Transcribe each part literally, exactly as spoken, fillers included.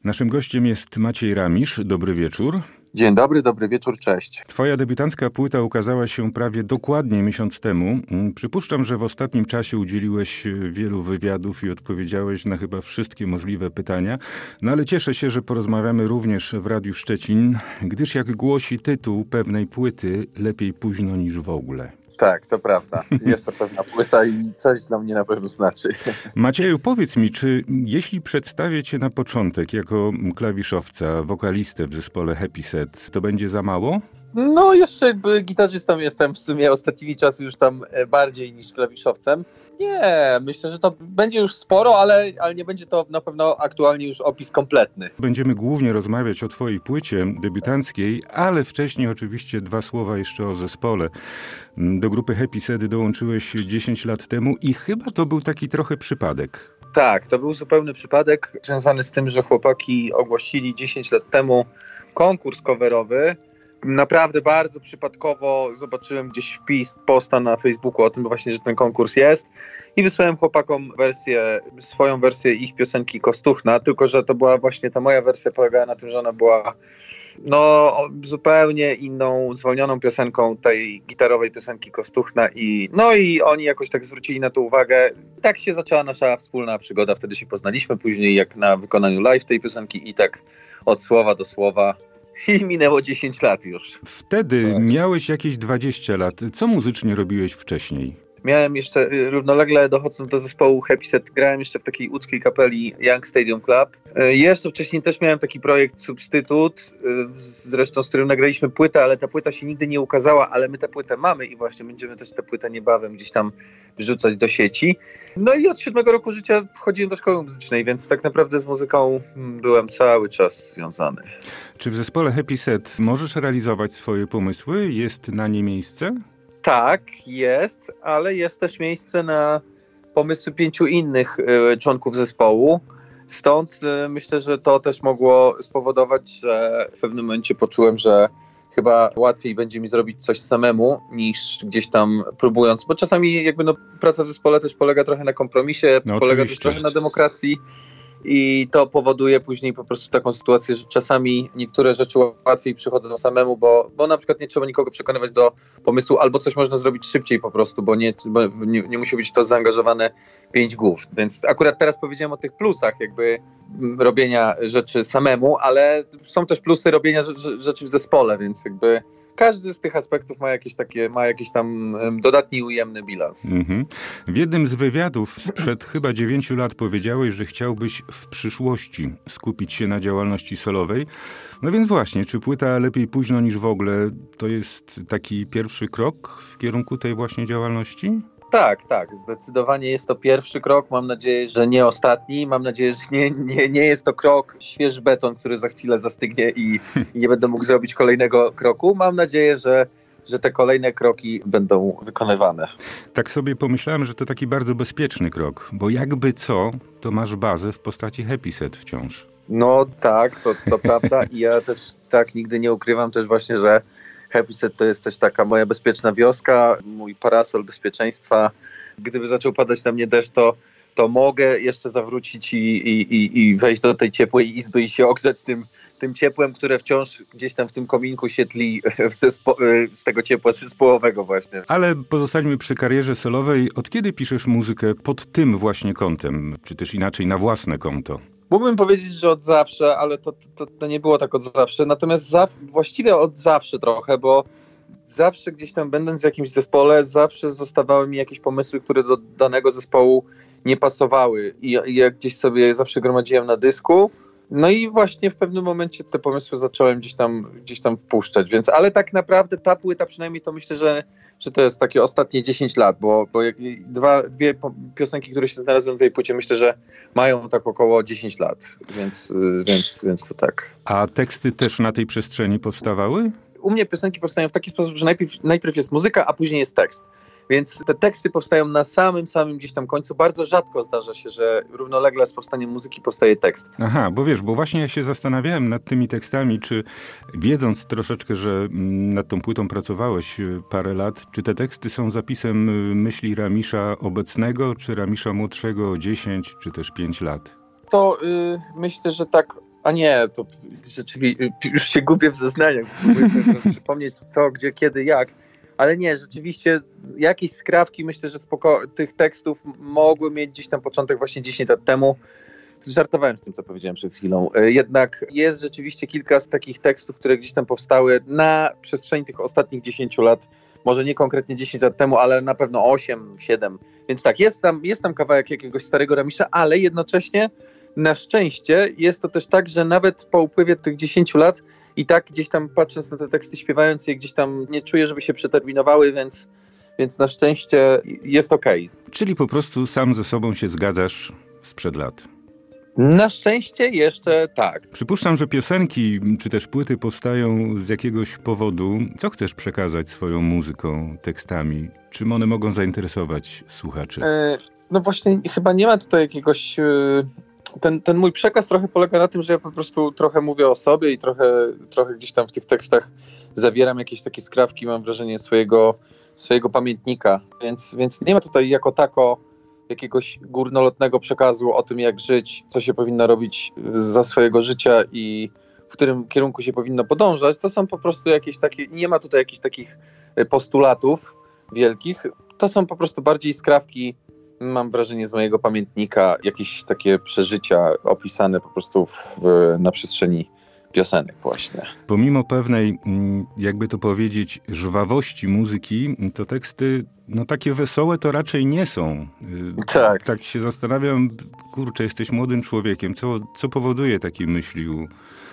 Naszym gościem jest Maciej Ramisz. Dobry wieczór. Dzień dobry, dobry wieczór, cześć. Twoja debiutancka płyta ukazała się prawie dokładnie miesiąc temu. Przypuszczam, że w ostatnim czasie udzieliłeś wielu wywiadów i odpowiedziałeś na chyba wszystkie możliwe pytania. No ale cieszę się, że porozmawiamy również w Radiu Szczecin, gdyż jak głosi tytuł pewnej płyty, lepiej późno niż w ogóle. Tak, to prawda. Jest to pewna płyta i coś dla mnie na pewno znaczy. Macieju, powiedz mi, czy jeśli przedstawię cię na początek jako klawiszowca, wokalistę w zespole Happy Set, to będzie za mało? No jeszcze jakby gitarzystą jestem w sumie ostatnimi czasy już tam bardziej niż klawiszowcem. Nie, myślę, że to będzie już sporo, ale, ale nie będzie to na pewno aktualnie już opis kompletny. Będziemy głównie rozmawiać o twojej płycie debiutanckiej, ale wcześniej oczywiście dwa słowa jeszcze o zespole. Do grupy Happy Set dołączyłeś dziesięć lat temu i chyba to był taki trochę przypadek. Tak, to był zupełny przypadek związany z tym, że chłopaki ogłosili dziesięć lat temu konkurs coverowy. Naprawdę bardzo przypadkowo zobaczyłem gdzieś wpis posta na Facebooku o tym właśnie, że ten konkurs jest i wysłałem chłopakom wersję, swoją wersję ich piosenki Kostuchna, tylko że to była właśnie ta moja wersja, polegała na tym, że ona była no zupełnie inną, zwolnioną piosenką tej gitarowej piosenki Kostuchna i no i oni jakoś tak zwrócili na to uwagę. Tak się zaczęła nasza wspólna przygoda, wtedy się poznaliśmy, później jak na wykonaniu live tej piosenki i tak od słowa do słowa. I minęło dziesięć lat już. Wtedy tak. Miałeś jakieś dwadzieścia lat. Co muzycznie robiłeś wcześniej? Miałem jeszcze, równolegle dochodząc do zespołu Happy Set, grałem jeszcze w takiej łódzkiej kapeli Young Stadium Club. Jeszcze wcześniej też miałem taki projekt Substytut, zresztą z którym nagraliśmy płytę, ale ta płyta się nigdy nie ukazała, ale my tę płytę mamy i właśnie będziemy też tę płytę niebawem gdzieś tam wrzucać do sieci. No i od siódmego roku życia chodziłem do szkoły muzycznej, więc tak naprawdę z muzyką byłem cały czas związany. Czy w zespole Happy Set możesz realizować swoje pomysły? Jest na nie miejsce? Tak, jest, ale jest też miejsce na pomysły pięciu innych y, członków zespołu. Stąd y, myślę, że to też mogło spowodować, że w pewnym momencie poczułem, że chyba łatwiej będzie mi zrobić coś samemu, niż gdzieś tam próbując, bo czasami jakby no, praca w zespole też polega trochę na kompromisie, no, polega oczywiście. też trochę na demokracji. I to powoduje później po prostu taką sytuację, że czasami niektóre rzeczy łatwiej przychodzą samemu, bo, bo na przykład nie trzeba nikogo przekonywać do pomysłu, albo coś można zrobić szybciej po prostu, bo nie, bo nie, nie musi być to zaangażowane pięć głów. Więc akurat teraz powiedziałem o tych plusach jakby robienia rzeczy samemu, ale są też plusy robienia rzeczy w zespole, więc jakby każdy z tych aspektów ma jakieś takie, ma jakiś tam dodatni ujemny bilans. Mhm. W jednym z wywiadów sprzed chyba dziewięciu lat powiedziałeś, że chciałbyś w przyszłości skupić się na działalności solowej. No więc właśnie, czy płyta lepiej późno niż w ogóle to jest taki pierwszy krok w kierunku tej właśnie działalności? Tak, tak, zdecydowanie jest to pierwszy krok, mam nadzieję, że nie ostatni, mam nadzieję, że nie, nie, nie jest to krok świeży beton, który za chwilę zastygnie i, i nie będę mógł zrobić kolejnego kroku. Mam nadzieję, że, że te kolejne kroki będą wykonywane. Tak sobie pomyślałem, że to taki bardzo bezpieczny krok, bo jakby co, to masz bazę w postaci Happy Set wciąż. No tak, to, to prawda i ja też tak nigdy nie ukrywam też właśnie, że Happy Set to jest też taka moja bezpieczna wioska, mój parasol bezpieczeństwa. Gdyby zaczął padać na mnie deszcz, to, to mogę jeszcze zawrócić i, i, i wejść do tej ciepłej izby i się ogrzeć tym, tym ciepłem, które wciąż gdzieś tam w tym kominku się tli zespo- z tego ciepła zespołowego właśnie. Ale pozostańmy przy karierze solowej. Od kiedy piszesz muzykę pod tym właśnie kątem, czy też inaczej na własne konto? Mógłbym powiedzieć, że od zawsze, ale to, to, to nie było tak od zawsze. Natomiast za, właściwie od zawsze trochę, bo zawsze gdzieś tam będąc w jakimś zespole, zawsze zostawały mi jakieś pomysły, które do danego zespołu nie pasowały. I, i ja gdzieś sobie zawsze gromadziłem na dysku. No i właśnie w pewnym momencie te pomysły zacząłem gdzieś tam, gdzieś tam wpuszczać. Więc, ale tak naprawdę ta płyta przynajmniej to myślę, że, że to jest takie ostatnie dziesięć lat, bo, bo jak, dwa, dwie piosenki, które się znalazły na tej płycie, myślę, że mają tak około dziesięć lat, więc, więc, więc to tak. A teksty też na tej przestrzeni powstawały? U mnie piosenki powstają w taki sposób, że najpierw, najpierw jest muzyka, a później jest tekst. Więc te teksty powstają na samym, samym gdzieś tam końcu. Bardzo rzadko zdarza się, że równolegle z powstaniem muzyki powstaje tekst. Aha, bo wiesz, bo właśnie ja się zastanawiałem nad tymi tekstami, czy wiedząc troszeczkę, że nad tą płytą pracowałeś parę lat, czy te teksty są zapisem myśli Ramisza obecnego, czy Ramisza młodszego o dziesięć, czy też pięć lat? To yy, myślę, że tak A nie, to rzeczywiście już się gubię w zeznaniach. Próbuję sobie teraz przypomnieć co, gdzie, kiedy, jak. Ale nie, rzeczywiście jakieś skrawki, myślę, że spoko- tych tekstów mogły mieć gdzieś tam początek właśnie dziesięć lat temu. Żartowałem z tym, co powiedziałem przed chwilą. Jednak jest rzeczywiście kilka z takich tekstów, które gdzieś tam powstały na przestrzeni tych ostatnich dziesięciu lat. Może nie konkretnie dziesięć lat temu, ale na pewno osiem, siedem. Więc tak, jest tam, jest tam kawałek jakiegoś starego Ramisza, ale jednocześnie na szczęście jest to też tak, że nawet po upływie tych dziesięciu lat i tak gdzieś tam patrząc na te teksty, śpiewając je, gdzieś tam nie czuję, żeby się przeterminowały, więc, więc na szczęście jest okej. Czyli po prostu sam ze sobą się zgadzasz sprzed lat. Na szczęście jeszcze tak. Przypuszczam, że piosenki czy też płyty powstają z jakiegoś powodu. Co chcesz przekazać swoją muzyką, tekstami? Czym one mogą zainteresować słuchaczy? E, no właśnie chyba nie ma tutaj jakiegoś... E, ten, ten mój przekaz trochę polega na tym, że ja po prostu trochę mówię o sobie i trochę, trochę gdzieś tam w tych tekstach zawieram jakieś takie skrawki, mam wrażenie, swojego, swojego pamiętnika. Więc, więc nie ma tutaj jako tako jakiegoś górnolotnego przekazu o tym, jak żyć, co się powinno robić za swojego życia i w którym kierunku się powinno podążać. To są po prostu jakieś takie, nie ma tutaj jakichś takich postulatów wielkich. To są po prostu bardziej skrawki, mam wrażenie, z mojego pamiętnika, jakieś takie przeżycia opisane po prostu w, na przestrzeni piosenek właśnie. Pomimo pewnej, jakby to powiedzieć, żwawości muzyki, to teksty, no takie wesołe to raczej nie są. Tak. Tak się zastanawiam, kurczę, jesteś młodym człowiekiem, co, co powoduje takie myśli u,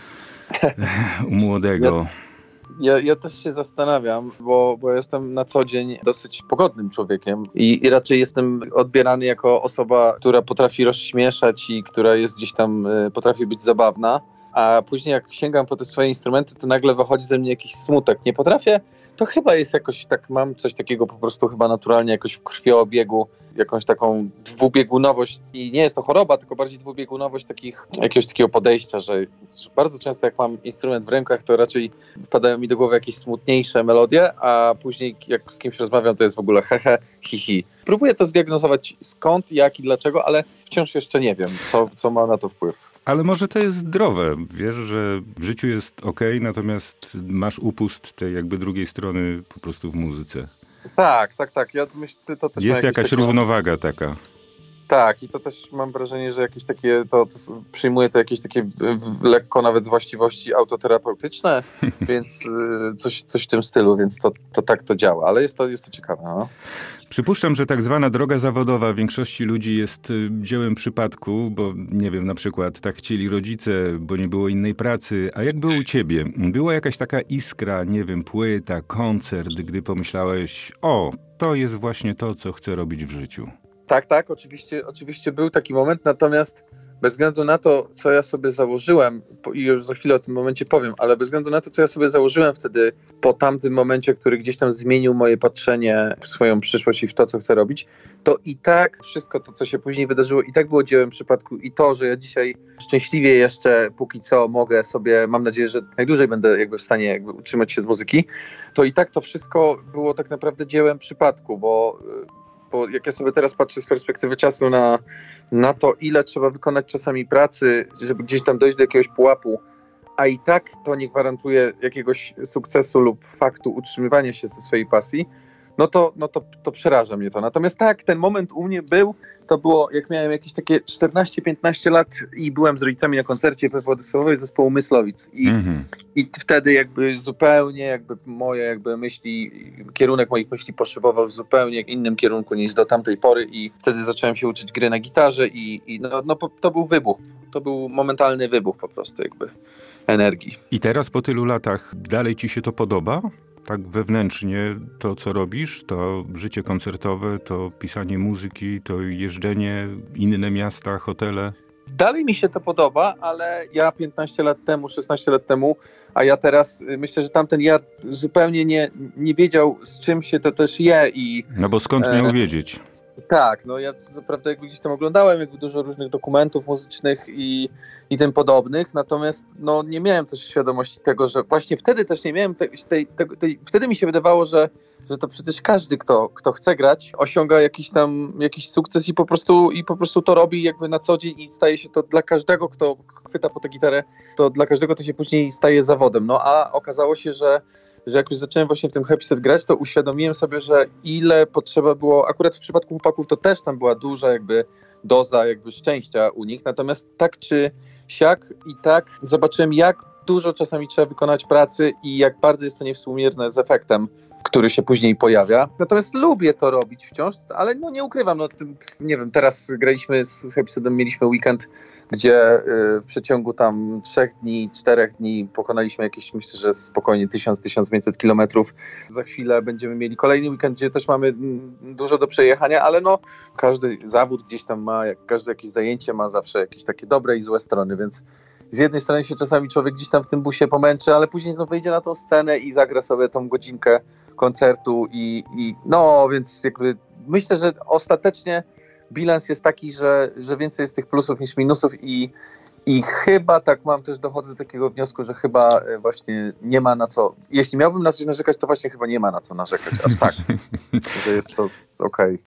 u młodego? Ja, ja, ja też się zastanawiam, bo, bo jestem na co dzień dosyć pogodnym człowiekiem i, i raczej jestem odbierany jako osoba, która potrafi rozśmieszać i która jest gdzieś tam, y, potrafi być zabawna. A później jak sięgam po te swoje instrumenty, to nagle wychodzi ze mnie jakiś smutek. Nie potrafię, to chyba jest jakoś tak, mam coś takiego po prostu chyba naturalnie jakoś w krwiobiegu, jakąś taką dwubiegunowość i nie jest to choroba, tylko bardziej dwubiegunowość takich, jakiegoś takiego podejścia, że, że bardzo często jak mam instrument w rękach, to raczej wpadają mi do głowy jakieś smutniejsze melodie, a później jak z kimś rozmawiam, to jest w ogóle hehe, hihi. Próbuję to zdiagnozować skąd, jak i dlaczego, ale wciąż jeszcze nie wiem, co, co ma na to wpływ. Ale może to jest zdrowe. Wiesz, że w życiu jest okej, natomiast masz upust tej jakby drugiej strony po prostu w muzyce. Tak, tak, tak. Ja myślę, to też jest jakaś takie... równowaga taka. Tak, i to też mam wrażenie, że jakieś takie, to, to przyjmuje to jakieś takie lekko nawet właściwości autoterapeutyczne, więc coś, coś w tym stylu, więc to, to tak to działa, ale jest to, jest to ciekawe. No. Przypuszczam, że tak zwana droga zawodowa większości ludzi jest dziełem przypadku, bo nie wiem, na przykład tak chcieli rodzice, bo nie było innej pracy. A jak było u ciebie? Była jakaś taka iskra, nie wiem, płyta, koncert, gdy pomyślałeś, o, to jest właśnie to, co chcę robić w życiu? Tak, tak, oczywiście, oczywiście był taki moment, natomiast bez względu na to, co ja sobie założyłem, i już za chwilę o tym momencie powiem, ale bez względu na to, co ja sobie założyłem wtedy po tamtym momencie, który gdzieś tam zmienił moje patrzenie w swoją przyszłość i w to, co chcę robić, to i tak wszystko to, co się później wydarzyło, i tak było dziełem przypadku i to, że ja dzisiaj szczęśliwie jeszcze póki co mogę sobie, mam nadzieję, że najdłużej będę jakby w stanie jakby utrzymać się z muzyki, to i tak to wszystko było tak naprawdę dziełem przypadku, bo bo jak ja sobie teraz patrzę z perspektywy czasu na, na to, ile trzeba wykonać czasami pracy, żeby gdzieś tam dojść do jakiegoś pułapu, a i tak to nie gwarantuje jakiegoś sukcesu lub faktu utrzymywania się ze swojej pasji, no to, no to, to przeraża mnie to. Natomiast tak, ten moment u mnie był, to było jak miałem jakieś takie czternaście piętnaście lat i byłem z rodzicami na koncercie we Władysławowie zespołu Myslowic i, mm-hmm. i wtedy jakby zupełnie jakby moje jakby myśli, kierunek moich myśli poszybował w zupełnie innym kierunku niż do tamtej pory i wtedy zacząłem się uczyć gry na gitarze i, i no, no to był wybuch, to był momentalny wybuch po prostu jakby energii. I teraz po tylu latach dalej ci się to podoba? Tak wewnętrznie to, co robisz, to życie koncertowe, to pisanie muzyki, to jeżdżenie, inne miasta, hotele? Dalej mi się to podoba, ale ja piętnaście lat temu, szesnaście lat temu, a ja teraz myślę, że tamten ja zupełnie nie, nie wiedział, z czym się to też je. I, no bo skąd miał e, wiedzieć? Tak, no ja co prawda jakby gdzieś tam oglądałem jakby dużo różnych dokumentów muzycznych i, i tym podobnych, natomiast no nie miałem też świadomości tego, że właśnie wtedy też nie miałem tej, tej, tej, tej wtedy mi się wydawało, że, że to przecież każdy, kto, kto chce grać, osiąga jakiś tam jakiś sukces i po prostu i po prostu to robi jakby na co dzień i staje się to dla każdego, kto chwyta po tę gitarę, to dla każdego to się później staje zawodem. No a okazało się, że że jak już zacząłem właśnie w tym Happy Set grać, to uświadomiłem sobie, że ile potrzeba było, akurat w przypadku chłopaków to też tam była duża jakby doza jakby szczęścia u nich, natomiast tak czy siak i tak zobaczyłem, jak dużo czasami trzeba wykonać pracy i jak bardzo jest to niewspółmierne z efektem, który się później pojawia. Natomiast lubię to robić wciąż, ale no nie ukrywam, no tym, nie wiem, teraz graliśmy z Happy Setem, mieliśmy weekend, gdzie y, w przeciągu tam trzech dni, czterech dni pokonaliśmy jakieś, myślę, że spokojnie tysiąc do tysiąca pięćset kilometrów. Za chwilę będziemy mieli kolejny weekend, gdzie też mamy mm, dużo do przejechania, ale no każdy zawód gdzieś tam ma, jak każde jakieś zajęcie ma zawsze jakieś takie dobre i złe strony, więc z jednej strony się czasami człowiek gdzieś tam w tym busie pomęczy, ale później znów wyjdzie na tą scenę i zagra sobie tą godzinkę koncertu i, i no, więc jakby myślę, że ostatecznie bilans jest taki, że, że więcej jest tych plusów niż minusów i, i chyba tak mam też dochodzę do takiego wniosku, że chyba właśnie nie ma na co, jeśli miałbym na coś narzekać, to właśnie chyba nie ma na co narzekać, aż tak, że jest to okej.